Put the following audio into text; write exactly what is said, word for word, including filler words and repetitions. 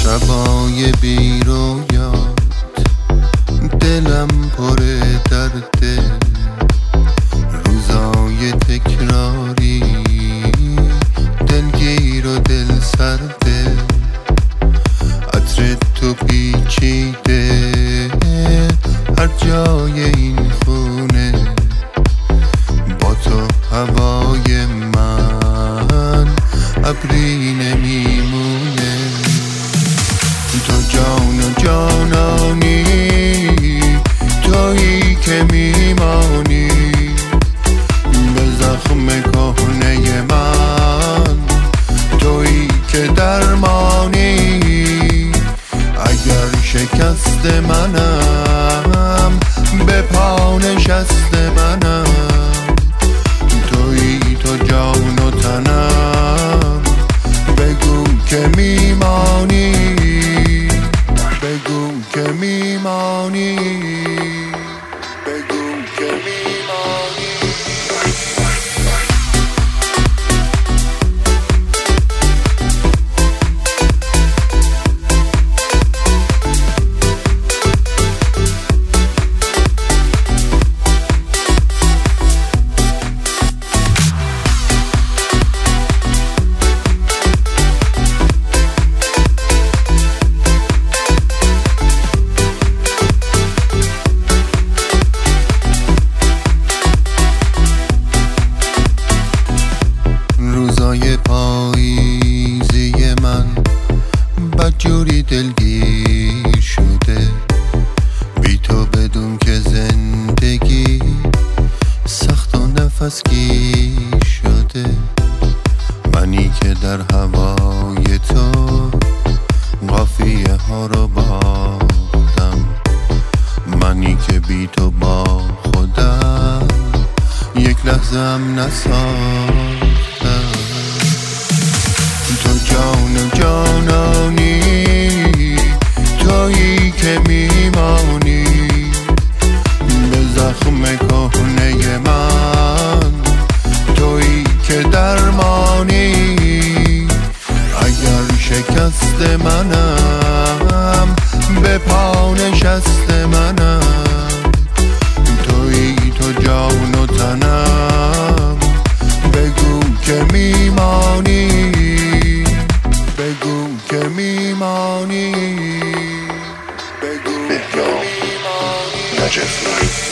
شبای بی رویات دلم پر درده، روزای تکراری دلگیر و دل سرده، عطر تو پیچیده هر جای این خونه، با تو هوای من ابری نمیمونه. تو جان و جانانی، تویی که میمانی به زخم کهنه من، تویی که درمانی اگر شکست منم، به پا نشست منم، تویی تو جان و تنم، بگو که میمانی، بگو که میمانی، بگو که میمانی. روزای پاییزی من بدجوری دلگیر شده، بی تو بدون که زندگی سخت و نفس گیر شده، منی که در هوای تو قافیه ها رو باختم، منی که بی تو با خودم یک لحظه هم نساختم. تو جان و جانانی، تویی که میمانی به زخم کهنه من، تویی که درمانی اگر شکست منم، به پا نشست منم، تویی تو جان و تنم، بگو که میمانی، بگو که میمانی، بگو که میمانی.